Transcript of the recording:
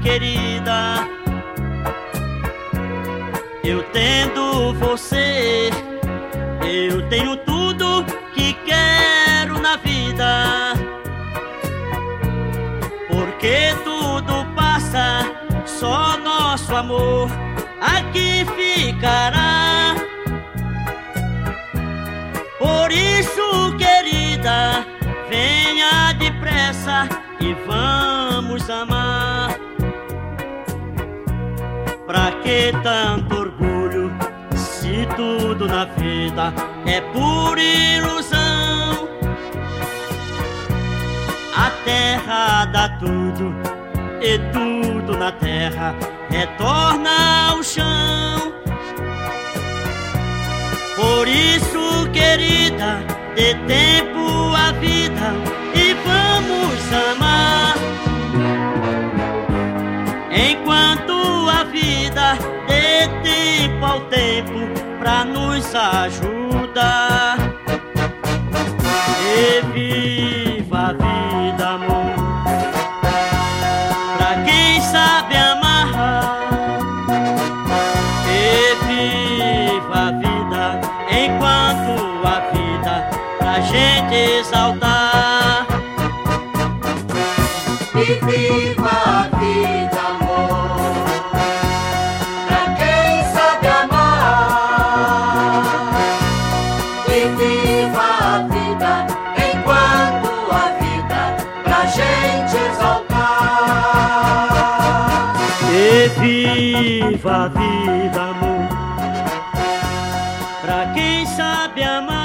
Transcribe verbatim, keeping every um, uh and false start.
querida, eu tendo você, eu tenho tudo que quero na vida. Porque tudo passa, só nosso amor aqui ficará. Por isso, querida, venha depressa e vamos amar. Pra que tanto orgulho, se tudo na vida é por ilusão? A terra dá tudo e tudo na terra retorna ao chão. Por isso, querida, dê tempo à vida e vamos amar. Enquanto a vida dê tempo ao tempo pra nos ajudar. E viva a vida, amor, pra quem sabe amar. E viva a vida, enquanto a vida pra gente exaltar. E viva a vida, amor, pra quem sabe amar. E viva a vida, enquanto a vida pra gente exaltar. E viva a vida, amor, pra quem sabe amar.